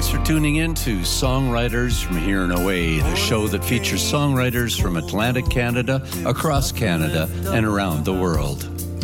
Thanks for tuning in to Songwriters from Here and Away, the show that features songwriters from Atlantic Canada, across Canada, and around the world.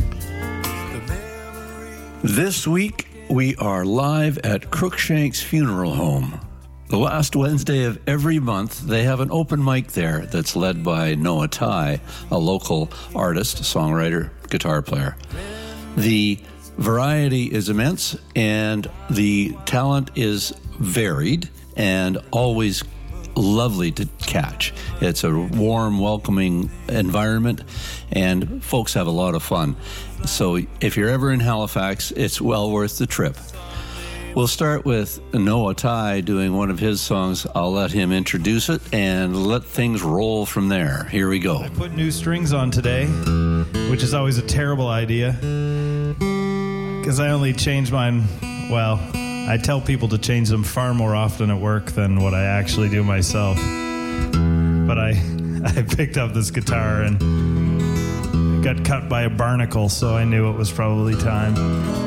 This week, we are live at Crookshanks Funeral Home. The last Wednesday of every month, they have an open mic there that's led by Noah Tai, a local artist, songwriter, guitar player. The variety is immense, and the talent is varied and always lovely to catch. It's a warm, welcoming environment, and folks have a lot of fun. So if you're ever in Halifax, it's well worth the trip. We'll start with Noah Tai doing one of his songs. I'll let him introduce it and let things roll from there. Here we go. I put new strings on today, which is always a terrible idea, because I only change mine, well, I tell people to change them far more often at work than what I actually do myself. But I picked up this guitar and got cut by a barnacle, so I knew it was probably time.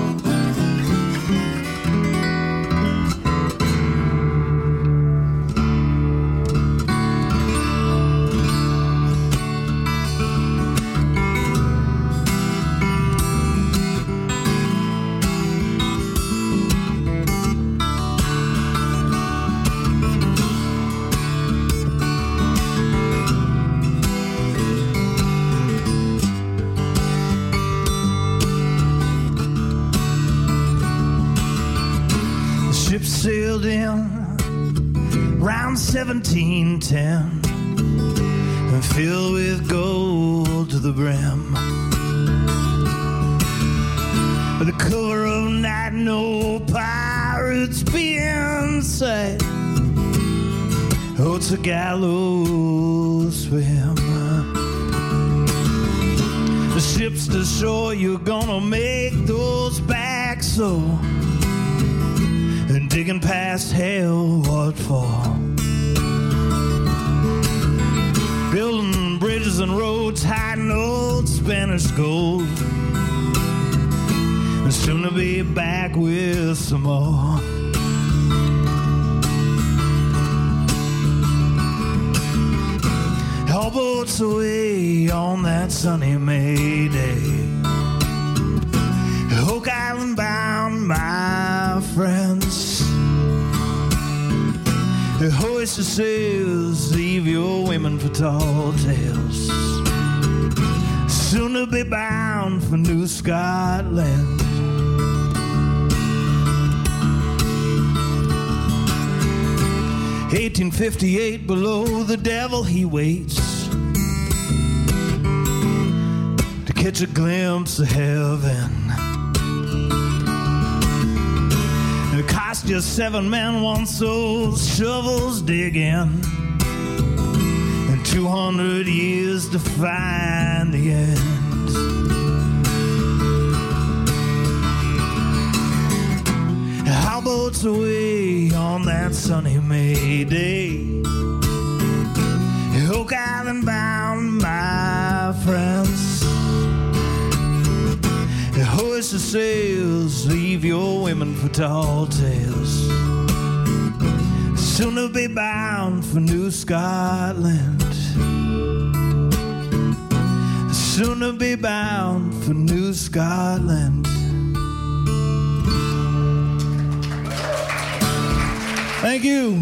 Sailed in round 1710 and filled with gold to the brim. With the cover of night, no pirates be in sight. Oh, it's a gallows for him. The ship's to shore, you're gonna make those backs so. And digging past hell, what for? Building bridges and roads, hiding old Spanish gold, and soon to be back with some more. All boats away on that sunny May day. Oak Island bound, my friends. Hoist the sails, leave your women for tall tales. Soon to be bound for New Scotland. "1858, below the devil he waits to catch a glimpse of heaven. It cost you 7 men, 1 soul's shovels digging, and 200 years to find the end. How boats away on that sunny May day. Oak Island bound, my friends. Hoist the sails, leave your women for tall tales. Soon to be bound for New Scotland. Soon to be bound for New Scotland. Thank you.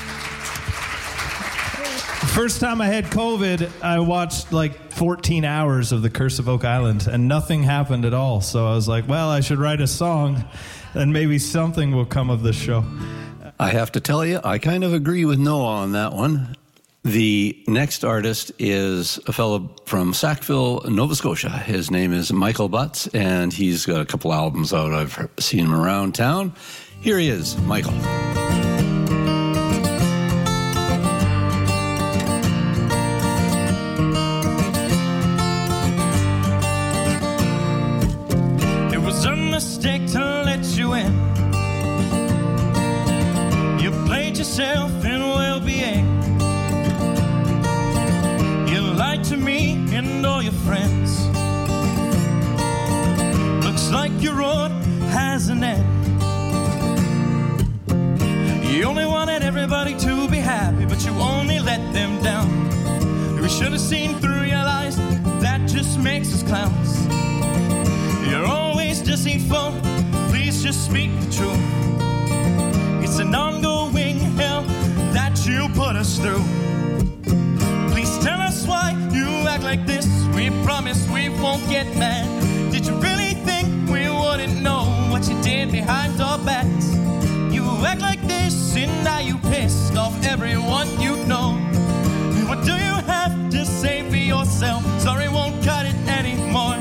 First time I had COVID, I watched like 14 hours of The Curse of Oak Island, and nothing happened at all. So I was like, well, I should write a song, and maybe something will come of this show. I have to tell you, I kind of agree with Noah on that one. The next artist is a fellow from Sackville, Nova Scotia. His name is Michael Butts, and he's got a couple albums out. I've seen him around town. Here he is, Michael. Mistake to let you in. You played yourself in well-being. You lied to me and all your friends. Looks like your road has an end. You only wanted everybody to be happy, but you only let them down. We should have seen through your lies, that just makes us clowns. You're always deceitful, please just speak the truth. It's an ongoing hell that you put us through. Please tell us why you act like this. We promise we won't get mad. Did you really think we wouldn't know what you did behind our backs? You act like this and now you pissed off everyone you know. What do you have to say for yourself? Sorry, won't cut it anymore.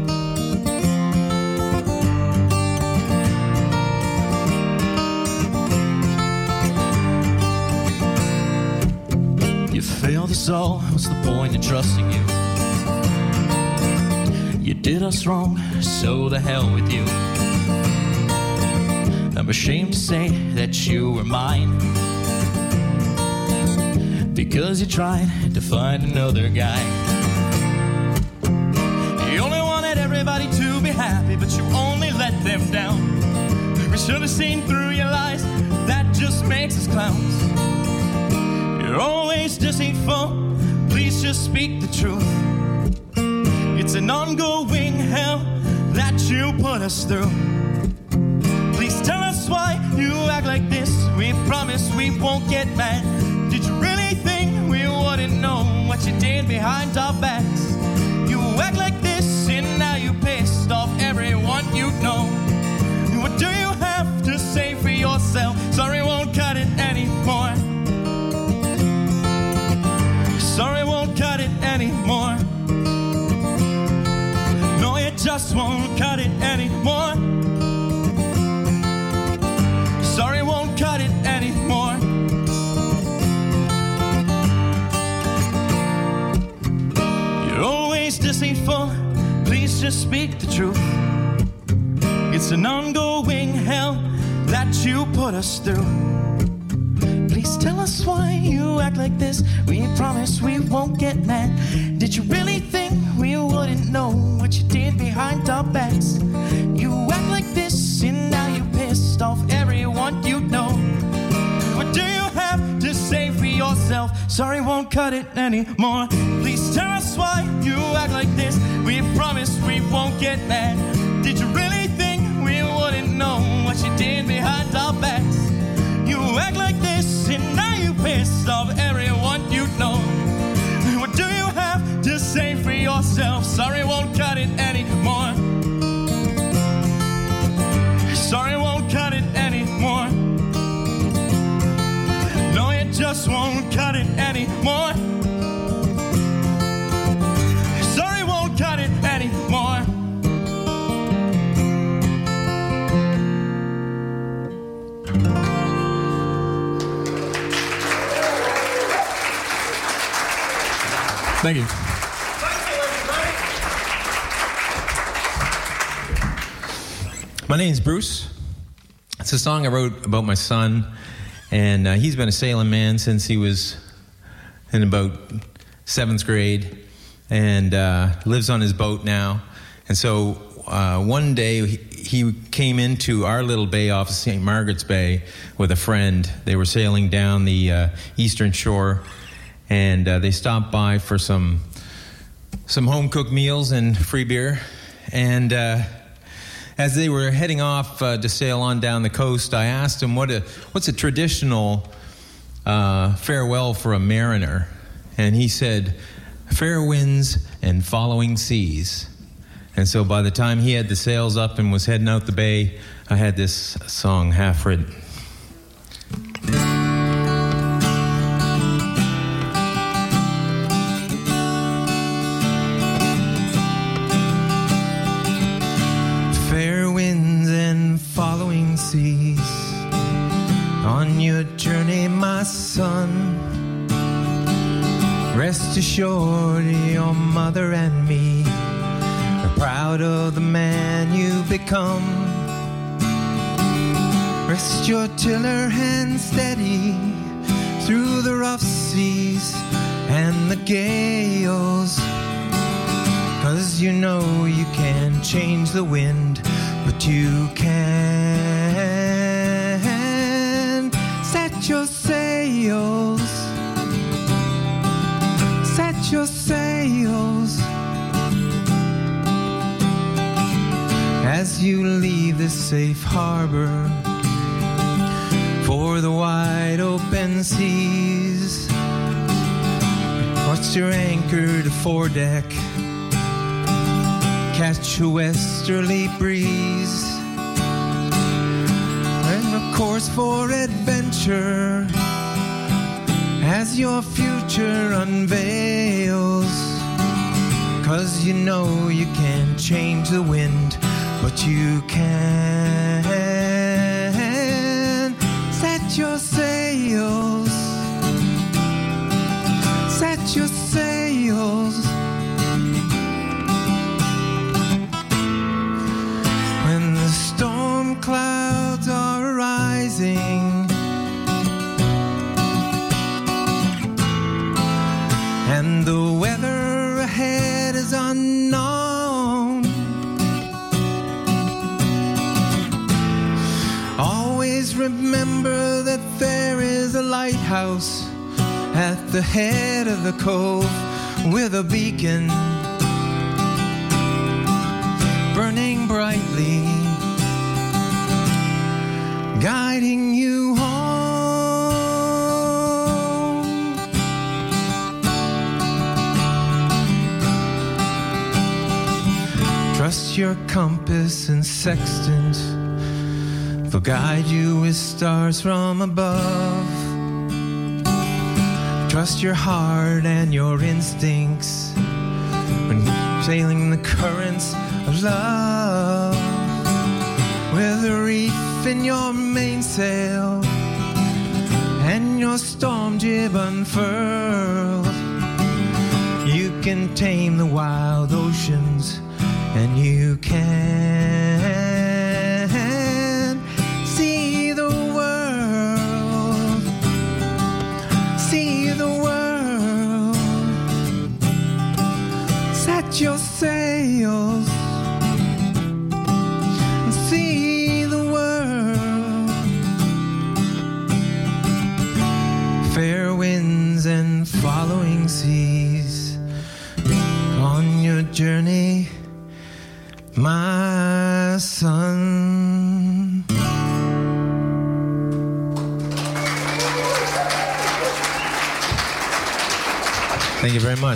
You failed us all, what's the point in trusting you? You did us wrong, so the hell with you. I'm ashamed to say that you were mine, because you tried to find another guy. You only wanted everybody to be happy, but you only let them down. We should have seen through your lies, that just makes us clowns. You're always deceitful, please just speak the truth. It's an ongoing hell that you put us through. Please tell us why you act like this. We promise we won't get mad. Did you really think we wouldn't know what you did behind our backs? You act like this and now you pissed off everyone you know. What do you have to say for yourself? Sorry, won't cut it anymore. Sorry, won't cut it anymore. No, you just won't cut it anymore. Sorry, won't cut it anymore. You're always deceitful, please just speak the truth. It's an ongoing hell that you put us through. Please tell us why you act like this. We promise we won't get mad. Did you really think we wouldn't know what you did behind our backs? You act like this and now you pissed off everyone you know. What do you have to say for yourself? Sorry, won't cut it anymore. Please tell us why you act like this. We promise we won't get mad. Did you really think we wouldn't know what you did behind our backs? You act like this and now you pissed off everyone you know. What do you have to say for yourself? Sorry, won't cut it anymore. Sorry, won't cut it anymore. No, it just won't cut it anymore. Sorry, won't cut it anymore. Thank you. My name's Bruce. It's a song I wrote about my son, and he's been a sailing man since he was in about 7th grade, and lives on his boat now. And so one day he came into our little bay off of St. Margaret's Bay with a friend. They were sailing down the eastern shore, and they stopped by for some home-cooked meals and free beer. And as they were heading off to sail on down the coast, I asked him what's a traditional farewell for a mariner. And he said, fair winds and following seas. And so by the time he had the sails up and was heading out the bay, I had this song half written. Following seas on your journey, my son. Rest assured, your mother and me are proud of the man you've become. Rest your tiller hand steady through the rough seas and the gales, 'cause you know you can't change the wind, but you can set Set your sails. Set your sails. As you leave this safe harbor for the wide open seas, watch your anchor to foredeck catch a westerly breeze, and a course for adventure as your future unveils. 'Cause you know you can't change the wind, but you can set your sails. Set your sails. When the storm clouds are rising and the weather ahead is unknown, always remember that there is a lighthouse at the head of the cove with a beacon burning brightly, guiding you home. Trust your compass and sextant, they'll guide you with stars from above. Trust your heart and your instincts when sailing the currents of love. With a reef in your mainsail and your storm jib unfurled, you can tame the wild oceans, and you can see the world, see the world. Set your sails and see the world. Fair winds and following seas on your journey, my son. Thank you very much.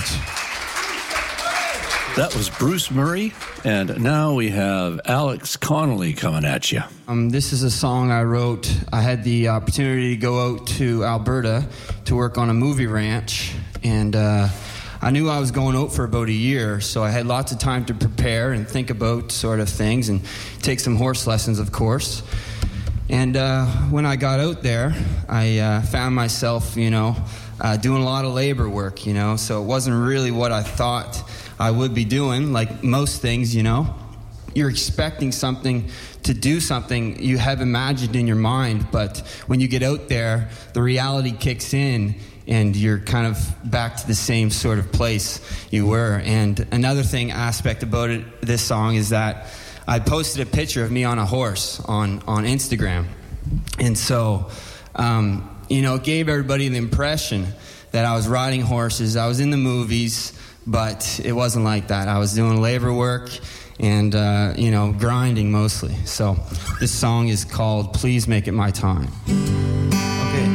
That was Bruce Murray, and now we have Alex Connolly coming at you. This is a song I wrote. I had the opportunity to go out to Alberta to work on a movie ranch, and I knew I was going out for about a year, so I had lots of time to prepare and think about sort of things and take some horse lessons, of course. And when I got out there, I found myself, doing a lot of labor work, so it wasn't really what I thought I would be doing. Like most things, you're expecting something to do something you have imagined in your mind, but when you get out there, the reality kicks in, and you're kind of back to the same sort of place you were. And another aspect about this song is that I posted a picture of me on a horse on Instagram. And so, it gave everybody the impression that I was riding horses. I was in the movies, but it wasn't like that. I was doing labor work and, grinding mostly. So this song is called Please Make It My Time. Okay.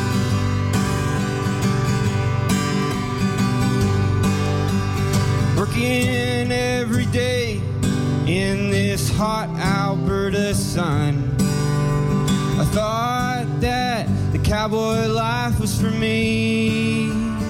Working every day in this hot Alberta sun, I thought that the cowboy life was for me.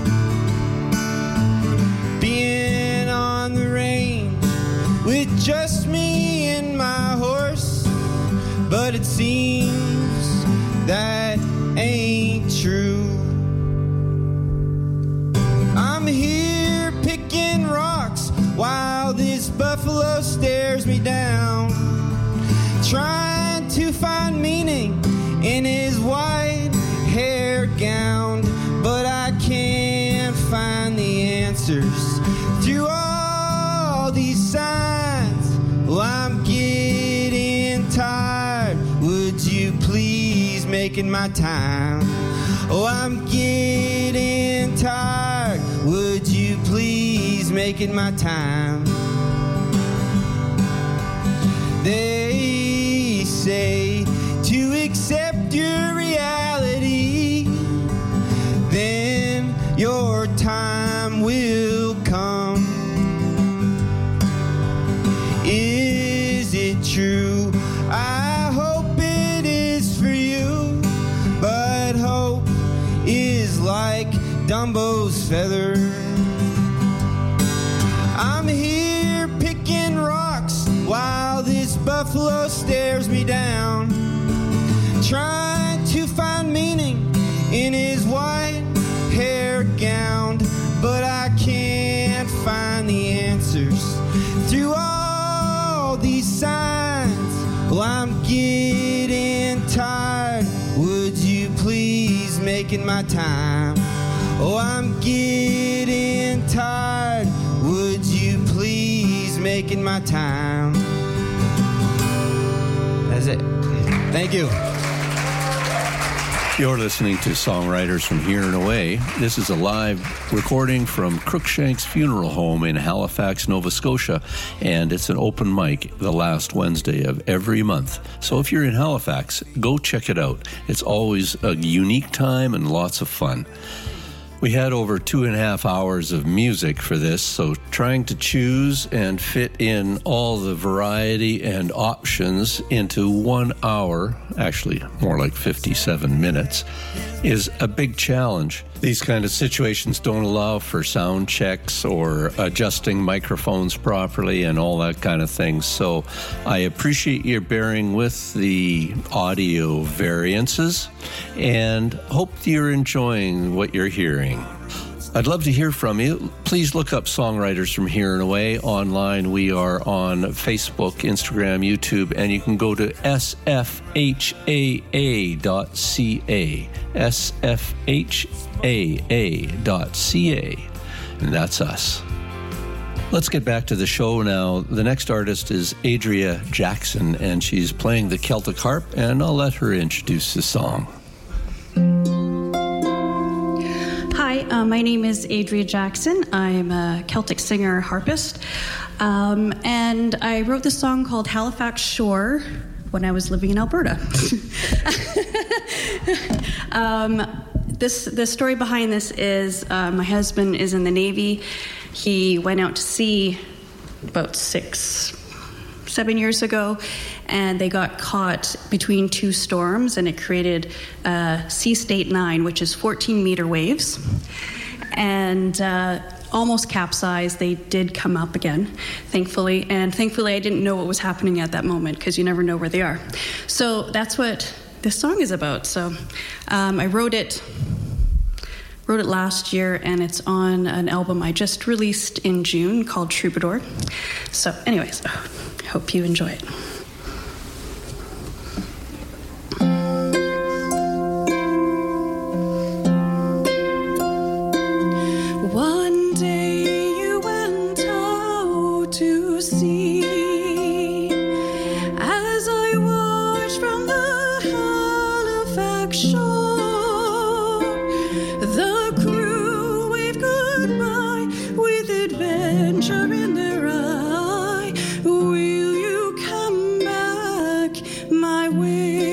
Being on the range with just me and my horse, but it seems that ain't true. I'm here picking rocks while this buffalo stares me down, trying to find meaning in his white hair gown, but I can't find the answers through all these signs. Well, I'm getting tired. Would you please make it my time? Oh, I'm getting tired. Would you please make it my time? They say to accept your reality, then your time will come. Is it true? I hope it is for you, but hope is like Dumbo's feather. I'm here picking rocks while this buffalo stares me down, trying to find meaning in his white hair gown, but I can't find the answers through all these signs. Well, I'm getting tired. Would you please make it my time? Oh, I'm getting tired. Would you please make it my time? That's it. Thank you. You're listening to Songwriters from Here and Away. This is a live recording from Crookshanks Funeral Home in Halifax, Nova Scotia, and it's an open mic the last Wednesday of every month. So if you're in Halifax, go check it out. It's always a unique time and lots of fun. We had over 2.5 hours of music for this, so trying to choose and fit in all the variety and options into 1 hour, actually more like 57 minutes, is a big challenge. These kind of situations don't allow for sound checks or adjusting microphones properly and all that kind of thing. So I appreciate your bearing with the audio variances and hope you're enjoying what you're hearing. I'd love to hear from you. Please look up Songwriters from Here and Away online. We are on Facebook, Instagram, YouTube, and you can go to sfhaa.ca, sfhaa.ca, and that's us. Let's get back to the show now. The next artist is Adria Jackson, and she's playing the Celtic harp, and I'll let her introduce the song. Hi, my name is Adria Jackson. I'm a Celtic singer singer-harpist, and I wrote this song called Halifax Shore when I was living in Alberta. The story behind this is my husband is in the Navy. He went out to sea about 6-7 years ago, and they got caught between two storms, and it created Sea State 9, which is 14-meter waves, and almost capsized. They did come up again, thankfully, and thankfully I didn't know what was happening at that moment, because you never know where they are. So that's what this song is about. So I wrote it last year, and it's on an album I just released in June called Troubadour. So anyways, I hope you enjoy it. One day you went out to sea, as I watched from the Halifax shore, the crew waved goodbye with adventure in their eye. Will you come back my way?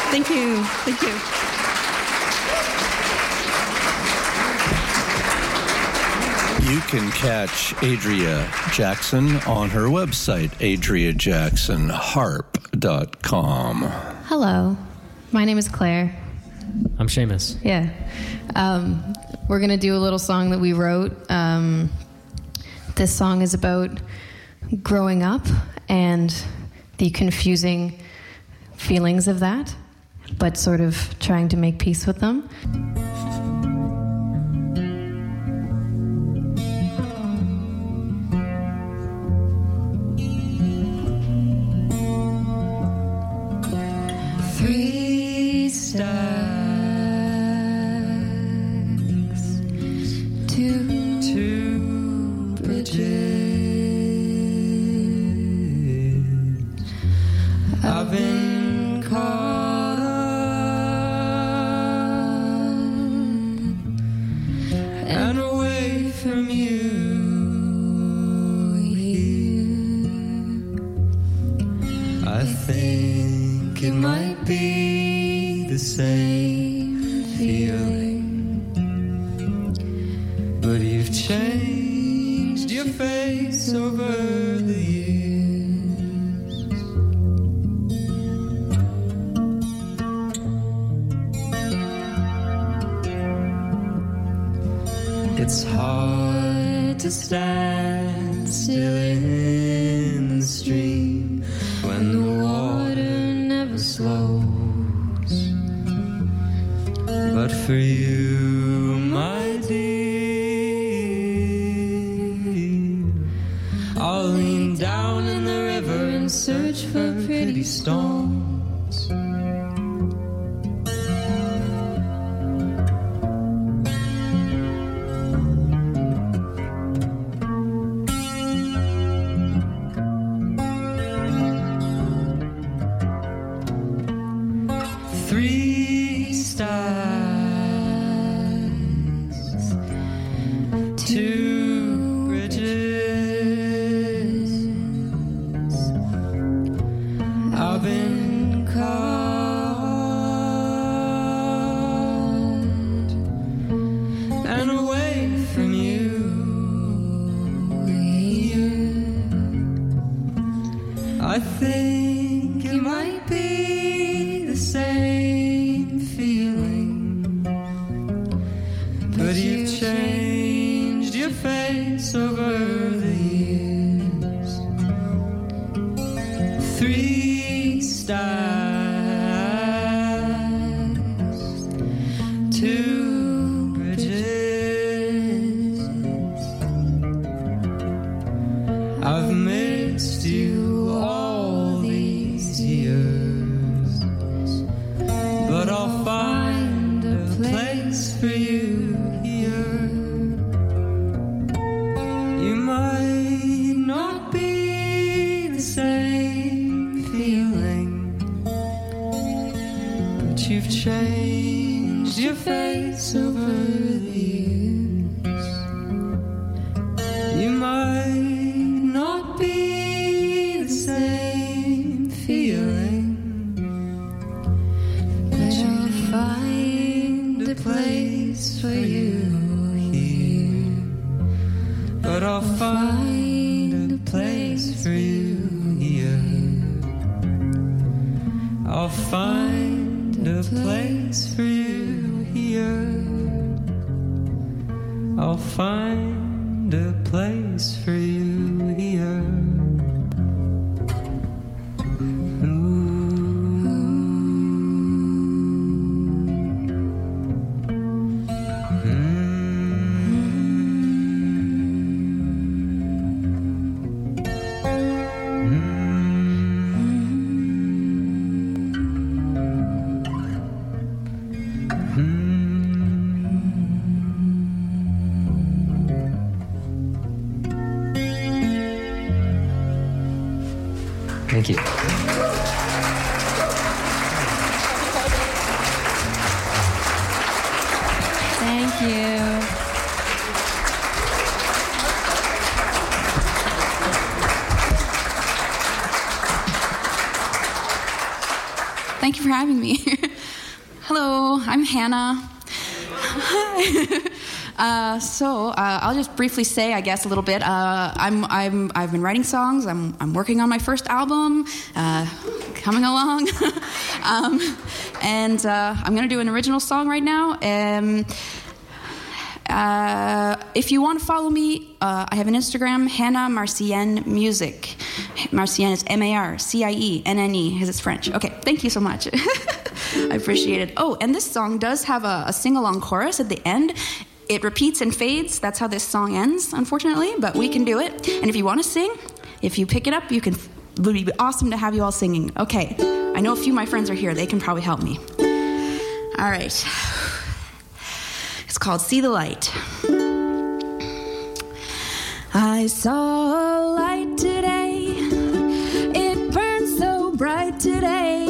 Thank you. Thank you. You can catch Adria Jackson on her website, adriajacksonharp.com. Hello, my name is Claire. I'm Seamus. Yeah. We're going to do a little song that we wrote. This song is about growing up and the confusing feelings of that, but sort of trying to make peace with them. Three stars, two bridges. I've been caught on and away from you here. I think it might be the same feeling, but you've changed your face over the years. It's hard to stand still in the stream when the water never slows. But for you, my dear, I'll lean down in the river and search for pretty stones. Three stars, two bridges. I've been caught and away from you here. I think it might be the same feeling, but you've changed your face over the years. Three stars, two bridges. I've missed you all these years, but I'll find a place for you here. You might not be the same feeling, but you've changed your face over the years. You might not be the same feeling, but you'll find a place for you here. But I'll find a place for you here. I'll find a place for you here. I'll find a place for you here. Thank you. Thank you. Thank you for having me. Hello, I'm Hannah. I'll just briefly say, I guess, a little bit. I've been writing songs. I'm working on my first album, coming along, and I'm going to do an original song right now. If you want to follow me, I have an Instagram, Hannah Marcienne Music. Marcienne is Marcienne, because it's French. Okay, thank you so much. I appreciate it. Oh, and this song does have a sing-along chorus at the end. It repeats and fades. That's how this song ends, unfortunately, but we can do it. And if you want to sing, if you pick it up, it would be awesome to have you all singing. Okay, I know a few of my friends are here. They can probably help me. All right. It's called See the Light. I saw a light today. It burned so bright today.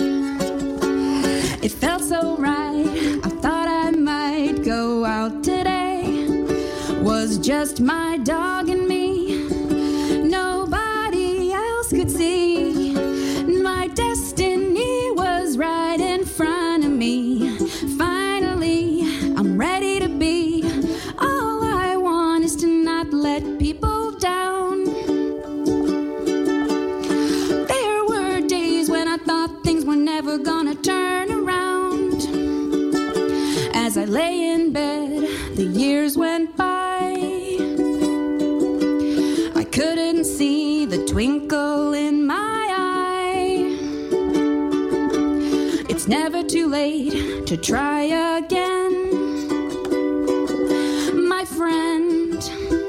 It felt so right. I thought I might go out today. Was just my dog and me. Nobody else could see. My destiny was right in front of me. Finally, I'm ready to be. All I want is to not let people down. There were days when I thought things were never gonna turn around. As I lay in bed, the years went by. I couldn't see the twinkle in my eye. It's never too late to try again. My friend,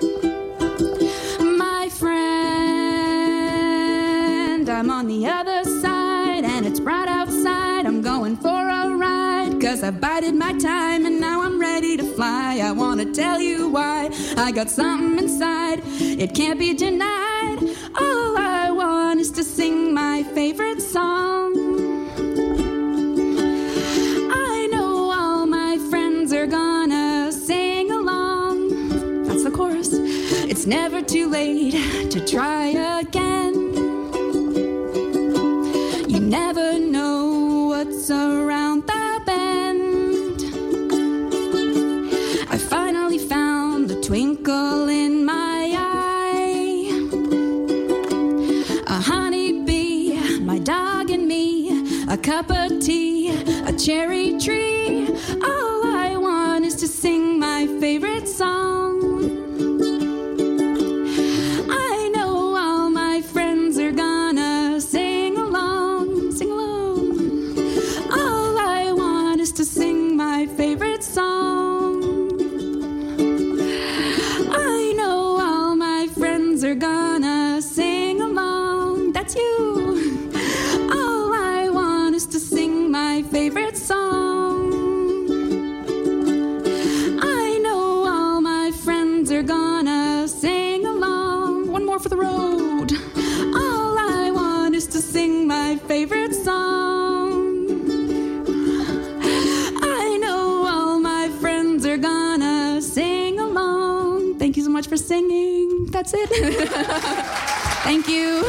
I'm on the other side and it's bright outside. I'm going for a ride, 'cause I bided my time and now I'm ready to fly. I wanna tell you why. I got something inside, it can't be denied. All I want is to sing my favorite song. I know all my friends are gonna sing along. That's the chorus. It's never too late to try again. You never know what's around the bend. I finally found the twinkle in my eye. A honeybee, my dog and me, a cup of tea, a cherry tree. All I want is to sing my favorite song. I know all my friends are gonna sing along, sing along. All I want is to sing my favorite song. I know all my friends are gonna sing along. That's you. All I want is to sing my favorite song. I know all my friends are gonna sing along. One more for the road. All I want is to sing my favorite song. I know all my friends are gonna sing along. Thank you so much for singing. That's it. Thank you.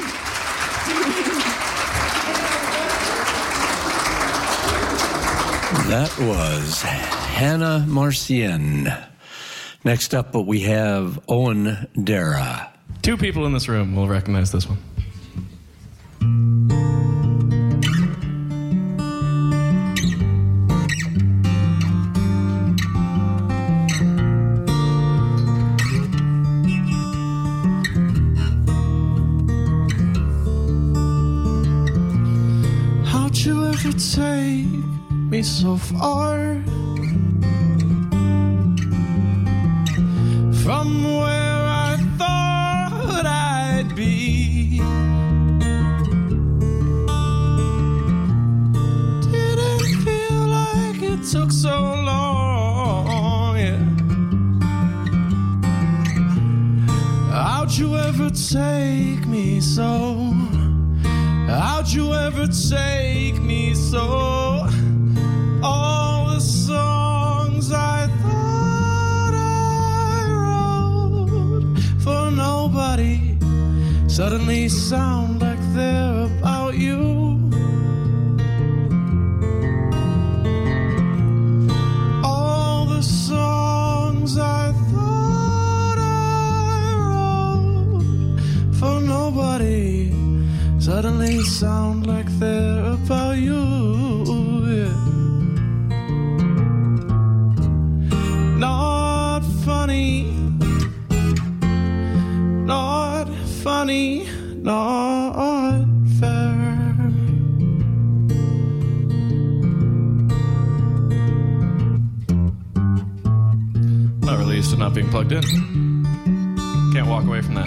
That was Hannah Marcienne. Next up, we have Owen Dara. 2 people in this room will recognize this one. How'd you ever take me so far from where I thought I'd be? Didn't feel like it took so long, yeah. How'd you ever take me so? How'd you ever take me so? All the songs I thought I wrote for nobody suddenly sound like they're about you. not being plugged in. Can't walk away from that.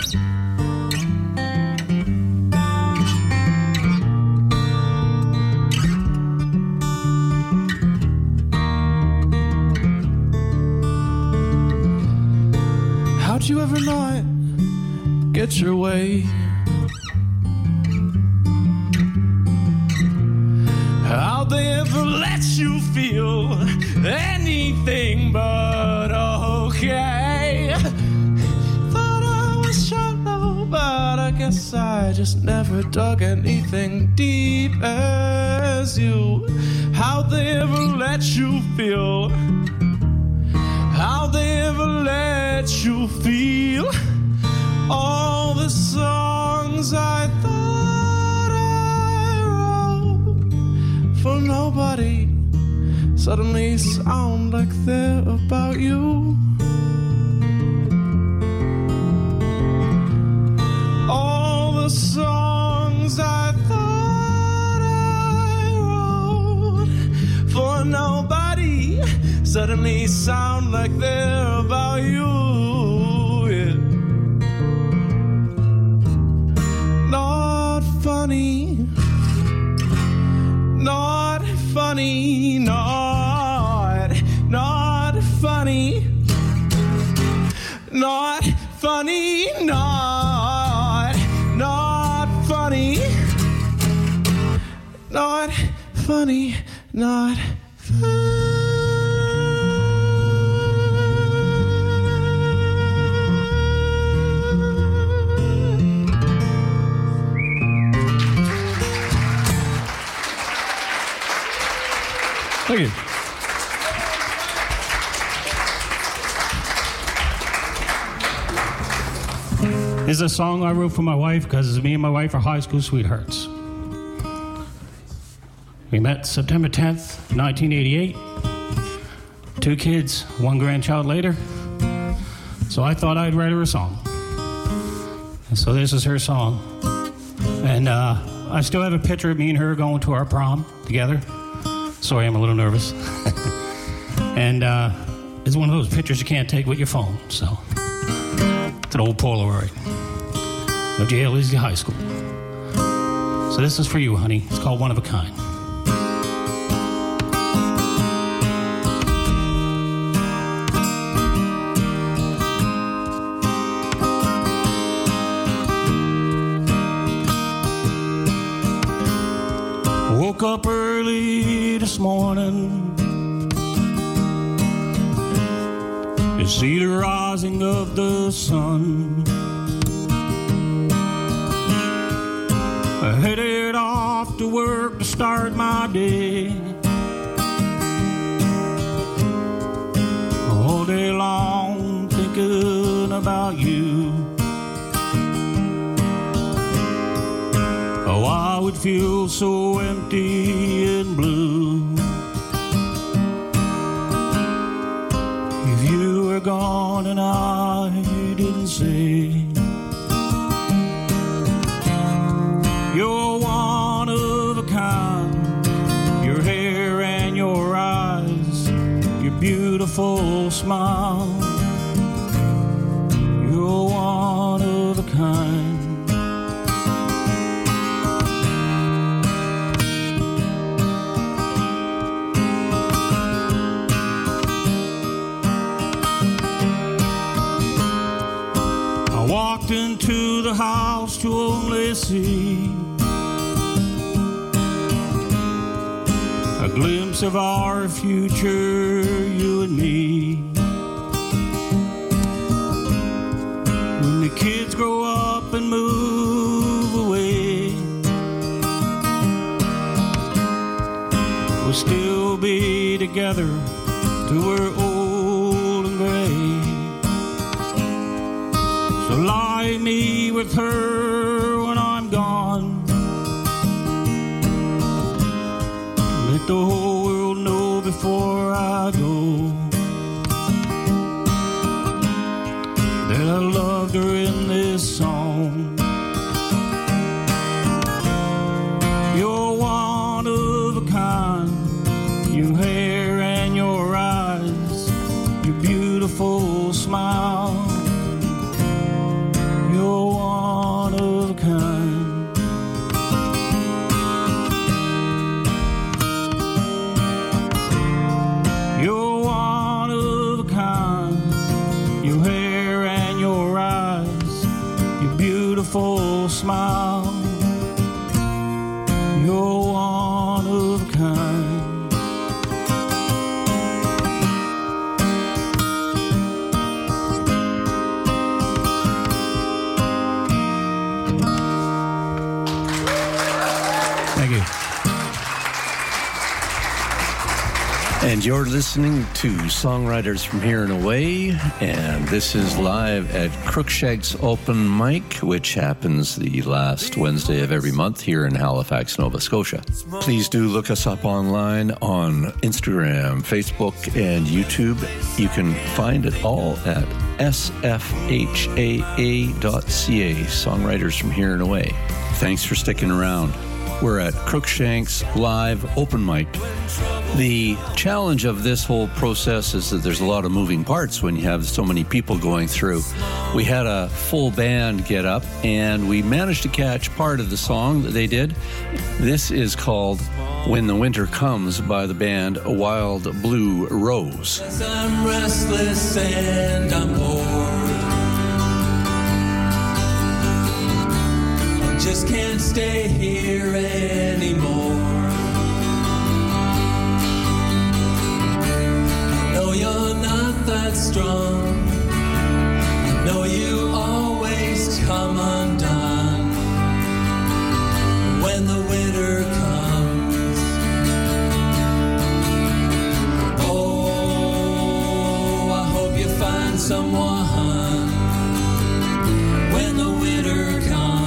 How'd you ever not get your way? How'd they ever let you feel anything but okay? Thought I was shallow, but I guess I just never dug anything deep as you. How'd they ever let you feel? How'd they ever let you feel all the songs I thought I wrote for nobody suddenly sound like they're about you? All the songs I thought I wrote for nobody suddenly sound like they're about you. Yeah. Not funny, not funny, not funny, not funny, not funny, not funny, not funny. Thank you. This is a song I wrote for my wife because me and my wife are high school sweethearts. We met September 10th, 1988. 2 kids, 1 grandchild later. So I thought I'd write her a song. And so this is her song. And I still have a picture of me and her going to our prom together. Sorry, I'm a little nervous. And it's one of those pictures you can't take with your phone, so it's an old Polaroid of J.L. Leasley High School. So this is for you, honey. It's called One of a Kind. Woke up early this morning to see the rising of the sun. I headed off to work to start my day. All day long thinking about you. Oh, I would feel so empty and blue if you were gone and I didn't say you're one of a kind. Your hair and your eyes, your beautiful smile, you're one of a kind. Walked into the house to only see a glimpse of our future, you and me. When the kids grow up and move away, we'll still be together till we're old and gray. So lie me with her when I'm gone. Let the whole world know before I go that I loved her in this song. You're one of a kind. Your hair and your eyes, your beautiful smile, And you're listening to Songwriters from Here and Away, and this is live at Crookshank's Open Mic, which happens the last Wednesday of every month here in Halifax, Nova Scotia. Please do look us up online on Instagram, Facebook, and YouTube. You can find it all at sfhaa.ca, Songwriters from Here and Away. Thanks for sticking around. We're at Crookshank's live open mic. The challenge of this whole process is that there's a lot of moving parts when you have so many people going through. We had a full band get up, and we managed to catch part of the song that they did. This is called When the Winter Comes by the band Wild Blue Rose. I'm restless and I'm bored. I just can't stay here anymore. I know you're not that strong. I know you always come undone when the winter comes. Oh, I hope you find someone when the winter comes.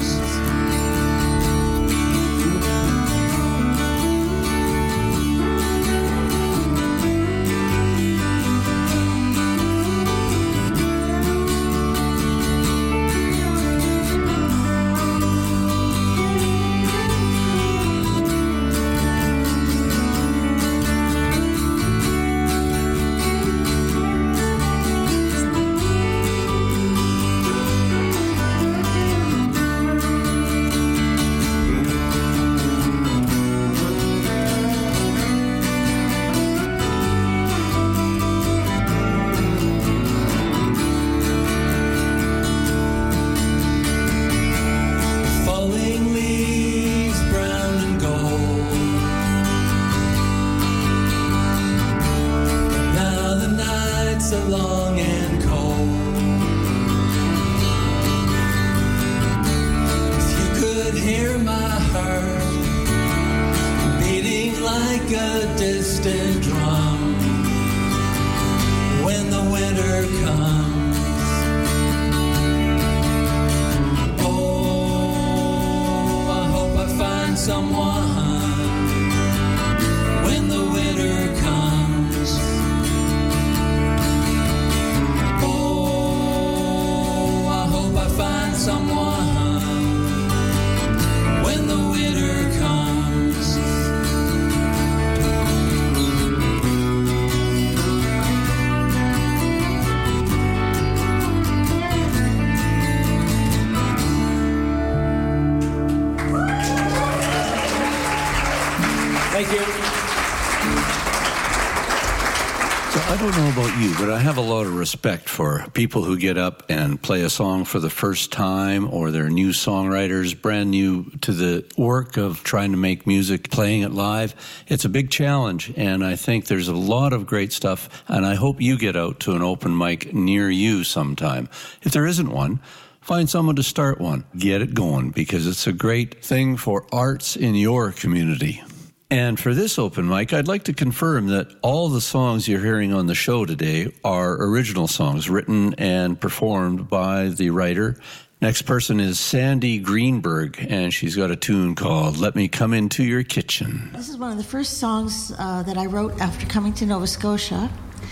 But I have a lot of respect for people who get up and play a song for the first time, or they're new songwriters, brand new to the work of trying to make music, playing it live. It's a big challenge, and I think there's a lot of great stuff, and I hope you get out to an open mic near you sometime. If there isn't one, find someone to start one. Get it going, because it's a great thing for arts in your community. And for this open mic, I'd like to confirm that all the songs you're hearing on the show today are original songs written and performed by the writer. Next person is Sandy Greenberg, and she's got a tune called Let Me Come Into Your Kitchen. This is one of the first songs that I wrote after coming to Nova Scotia.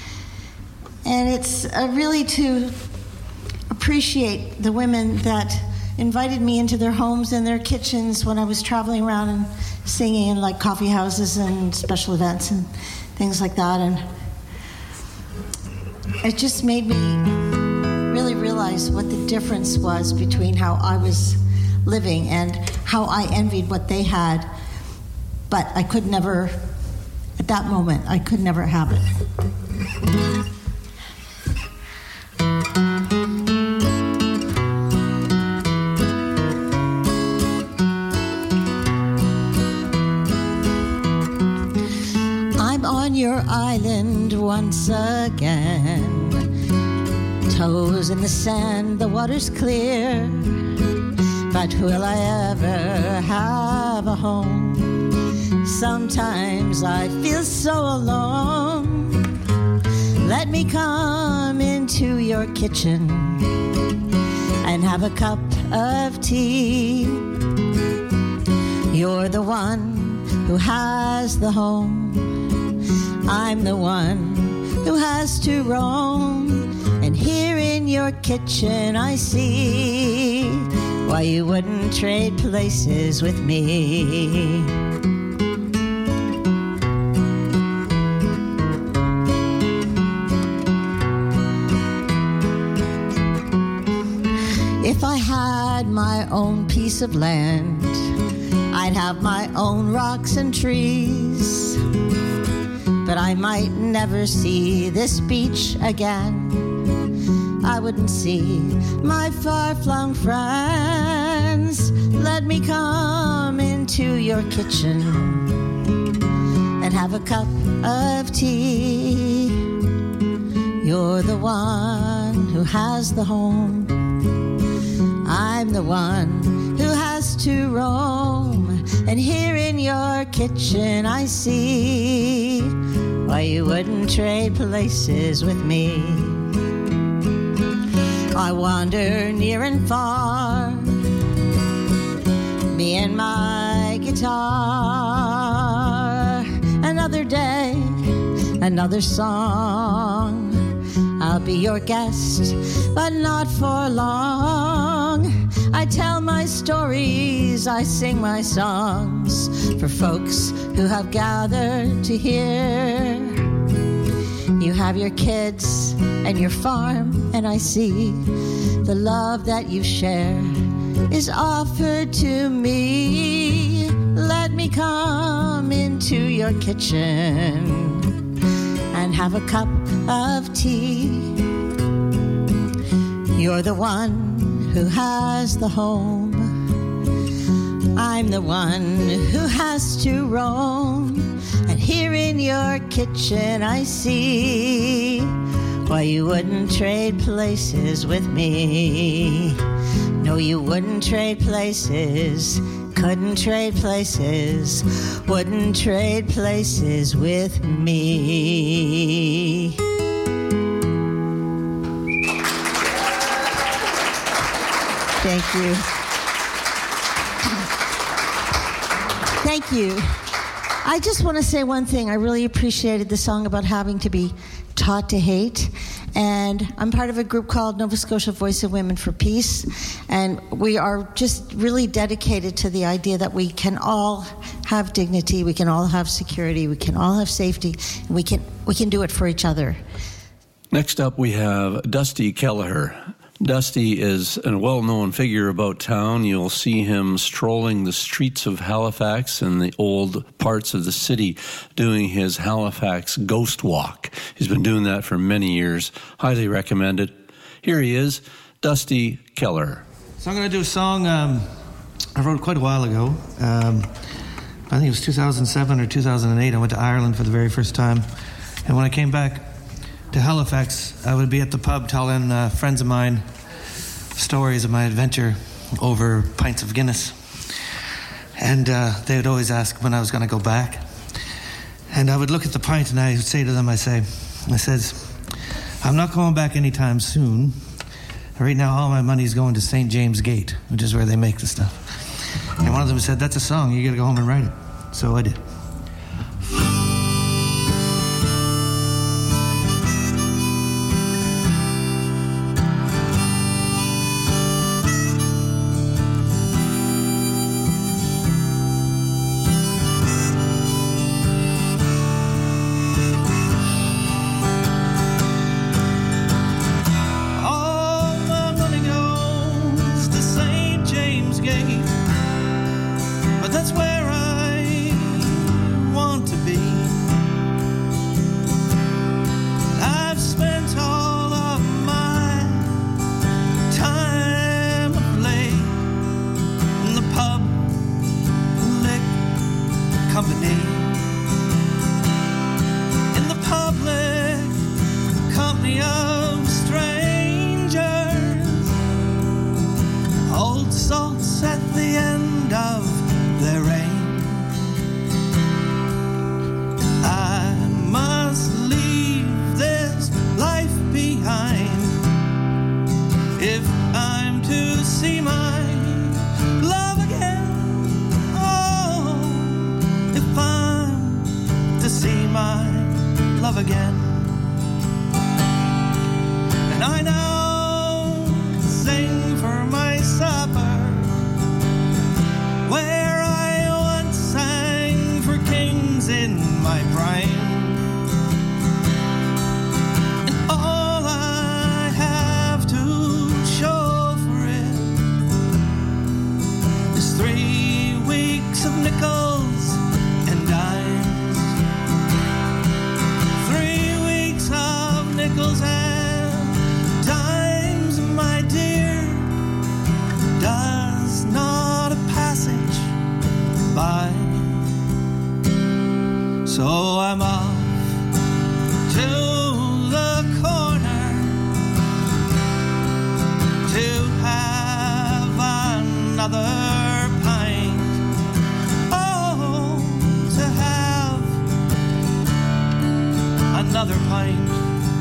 And it's really to appreciate the women that invited me into their homes and their kitchens when I was traveling around and singing in like coffee houses and special events and things like that. And it just made me really realize what the difference was between how I was living and how I envied what they had. But I could never, at that moment, I could never have it. Your island once again, toes in the sand, the water's clear, but will I ever have a home sometimes I feel so alone. Let me come into your kitchen and have a cup of tea. You're the one who has the home. I'm the one who has to roam. And here in your kitchen I see why you wouldn't trade places with me. If I had my own piece of land, I'd have my own rocks and trees. But I might never see this beach again. I wouldn't see my far-flung friends. Let me come into your kitchen and have a cup of tea. You're the one who has the home. I'm the one who has to roam. And here in your kitchen I see why you wouldn't trade places with me. I wander near and far, me and my guitar. Another day, another song. I'll be your guest, but not for long. I tell my stories, I sing my songs for folks who have gathered to hear. You have your kids and your farm, and I see the love that you share is offered to me. Let me come into your kitchen and have a cup of tea. You're the one who has the home. I'm the one who has to roam. And here in your kitchen I see why you wouldn't trade places with me. No, you wouldn't trade places, couldn't trade places, wouldn't trade places with me. Thank you. Thank you. I just want to say one thing. I really appreciated the song about having to be taught to hate. And I'm part of a group called Nova Scotia Voice of Women for Peace. And we are just really dedicated to the idea that we can all have dignity, we can all have security, we can all have safety, and we can do it for each other. Next up, we have Dusty Kelleher. Dusty is a well-known figure about town. You'll see him strolling the streets of Halifax and the old parts of the city doing his Halifax Ghost Walk. He's been doing that for many years. Highly recommended. Here he is, Dusty Kelleher. So I'm going to do a song I wrote quite a while ago. I think it was 2007 or 2008. I went to Ireland for the very first time. And when I came back to Halifax, I would be at the pub telling friends of mine stories of my adventure over pints of Guinness. And they would always ask when I was going to go back. And I would look at the pint and I would say to them, I says, I'm not going back anytime soon. Right now, all my money's going to St. James Gate, which is where they make the stuff. And one of them said, that's a song, you got to go home and write it. So I did. But that's where I love again. And I now sing for my supper, where I once sang for kings in my prime. And all I have to show for it is 3 weeks of nickels and dimes. 3 weeks of nickels and dimes, my dear, does not a passage by. So I'm off to the corner to have another pint. Oh, to have another pint.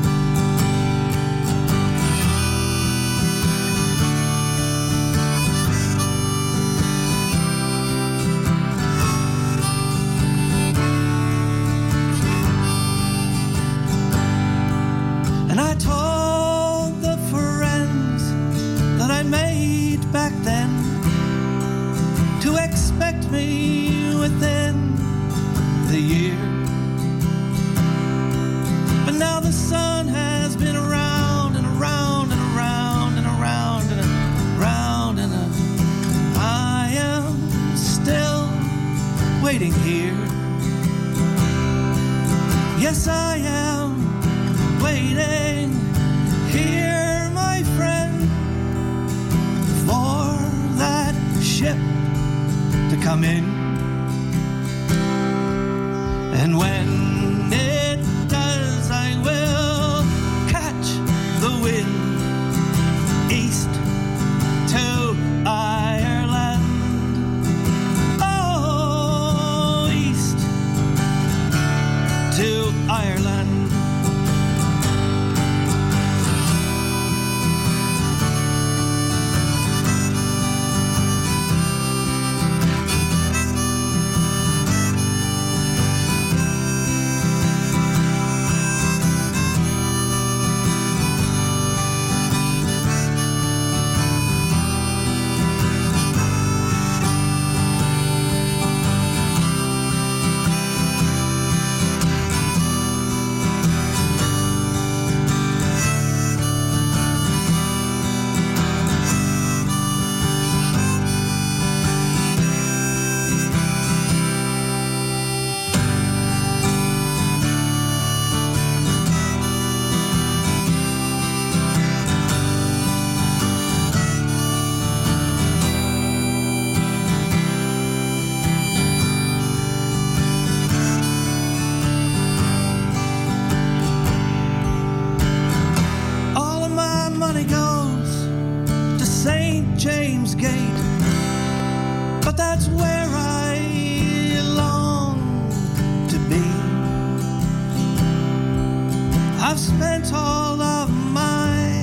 And I told the friends that I made back then to expect me within the year. But now the sun has been around and around and around and around and around, and I am still waiting here. Yes, I am waiting here, my friend, for that ship to come in. And when it does, I will catch the wind east to Ireland. Oh, east to Ireland. James Gate, but that's where I long to be. I've spent all of my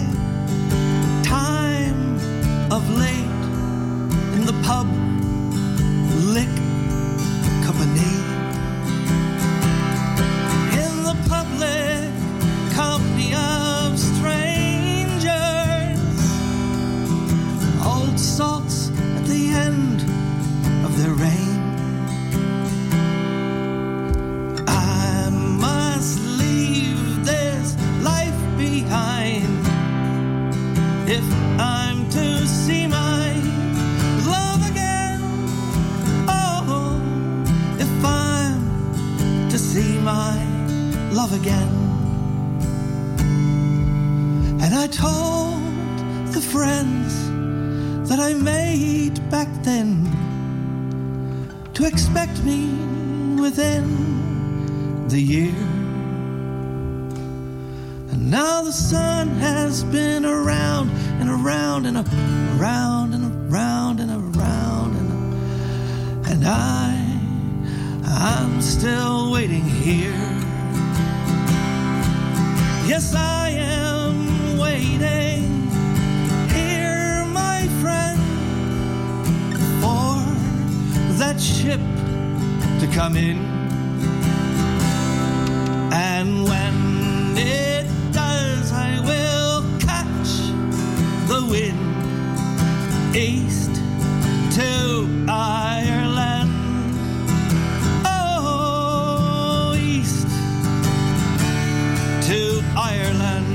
time of late in the public company. In the public company of strangers, old salts at the end of their reign. I must leave this life behind if I'm to see my love again. Oh, if I'm to see my love again. And I told the friends that I made back then to expect me within the year. And now the sun has been around and around and around and around and around, and I'm still waiting here. Yes, I am waiting here, my friend, for that ship to come in. And when going east to Ireland. Oh, east to Ireland.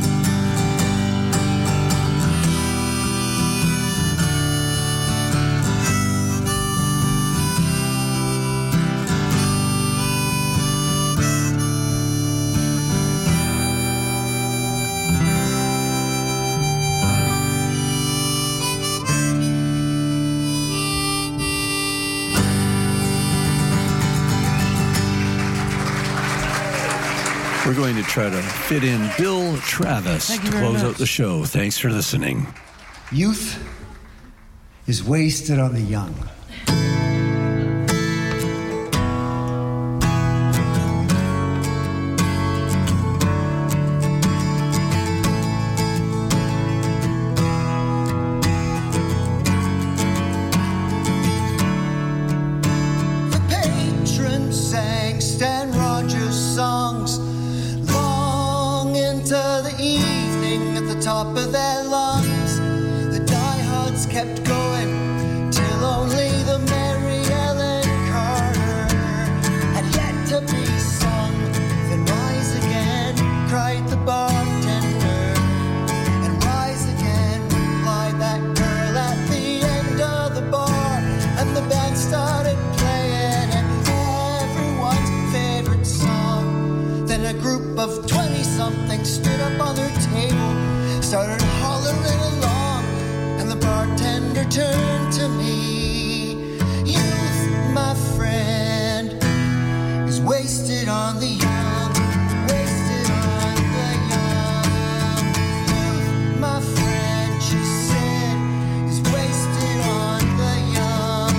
We're going to try to fit in Bill Travis to close out the show. Thanks for listening. Youth is wasted on the young. The patrons sang Stan Rogers songs long into the evening at the top of their lungs. The diehards kept going till only the Mary Ellen Carter had yet to be sung. Then rise again, cried the bartender, and rise again, replied that girl at the end of the bar. And the band started playing and everyone's favorite song. Then a group of 20-somethings stood up on their table, started hollering along, and the bartender turned to me. Youth, my friend, is wasted on the young, wasted on the young. Youth, my friend, she said, is wasted on the young.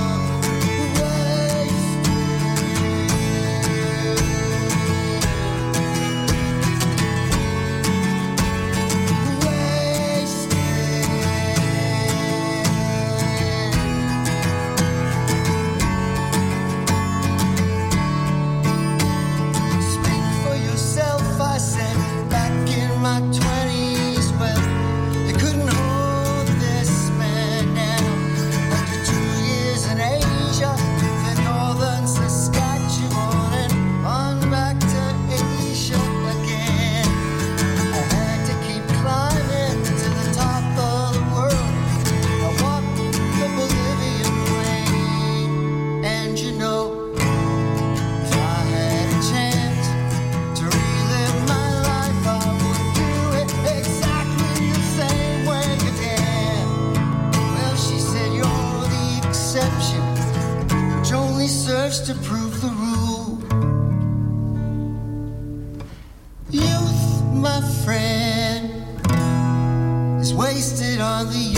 Speak for yourself, I said, back in my 20s. Well, they couldn't hold this man down. After 2 years in Asia, the northern Saskatchewan, and on back to Asia again. I had to keep climbing to the top of the world. I walked the Bolivian plain, and you know, if I had a chance to relive my life, I would do it exactly the same way again. Well, she said, you're the exception, which only serves to prove the rule. Youth, my friend, is wasted on the